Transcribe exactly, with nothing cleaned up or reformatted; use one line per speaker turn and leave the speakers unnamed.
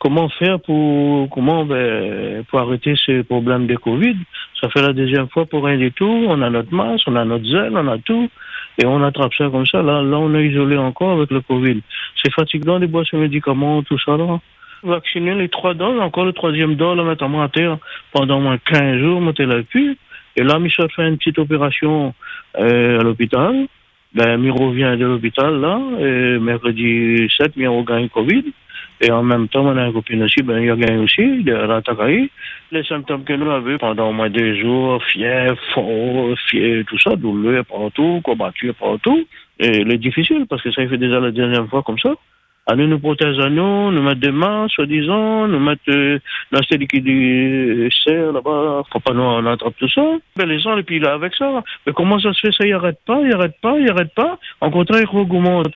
comment faire pour, comment, ben, pour arrêter ce problème de Covid. Ça fait la deuxième fois pour rien du tout. On a notre masque, on a notre zèle, on a tout. Et on attrape ça comme ça. Là, là, on est isolé encore avec le Covid. C'est fatigant de boire ces médicaments, tout ça, là. Vacciner les trois doses, encore le troisième dose, là, maintenant, à terre, pendant moins quinze jours, moi, t'es là plus. Et là, Michel fait une petite opération, euh, à l'hôpital. Ben, mi revient de l'hôpital, là, et mercredi sept, mi regagne Covid. Et en même temps, on a une copine aussi, ben, il a gagné aussi, de la Takaï. Les symptômes que nous avons pendant au moins deux jours, fièvre, fort, fièvre, tout ça, douleur partout, combatture partout. Et c'est difficile, parce que ça fait déjà la deuxième fois comme ça. Allez nous protéger à nous, nous mettre des masques, soi-disant, nous mettre euh, la série qui dit serre là-bas, faut pas nous on attrape tout ça. Ben, les gens, et puis là avec ça. Mais comment ça se fait, ça, il arrête pas, il arrête pas, il arrête pas. En contraire, il augmente.